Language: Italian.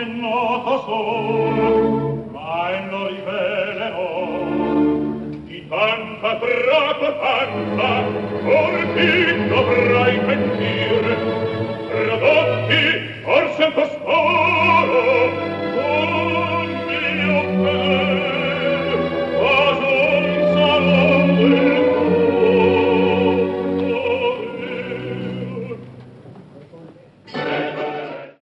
nota sol, mai lo rivelerò. Di tanta propaganda, or chi dovrai pentir, prodotti